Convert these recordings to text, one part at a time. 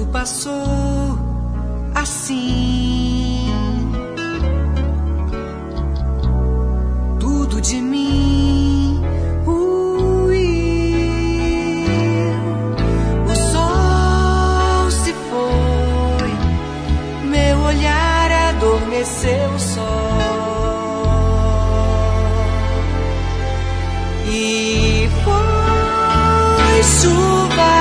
passou assim. Tudo de mim ruiu. O sol se foi, meu olhar adormeceu só. E foi chuva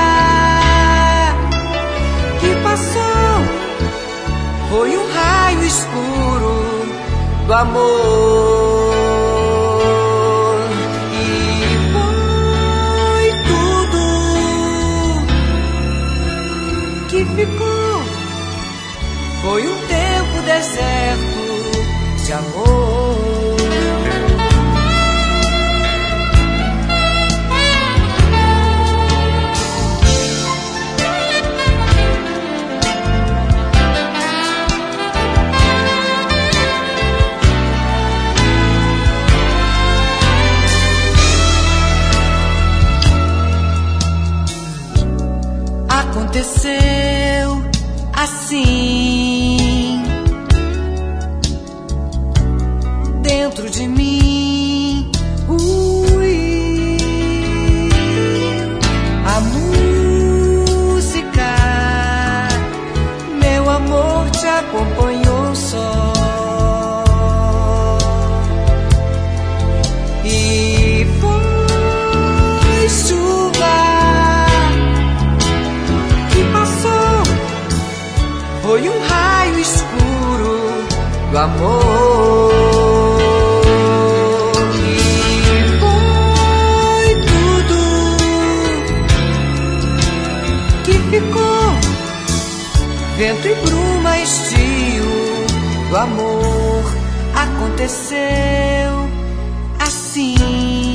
que passou, foi um raio escuro do amor. E foi tudo que ficou, foi um tempo deserto de amor. Aconteceu assim dentro de mim. A música, meu amor, te acompanhou só. E foi chuva, foi um raio escuro do amor. E foi tudo que ficou, vento e bruma, estio do amor. Aconteceu assim.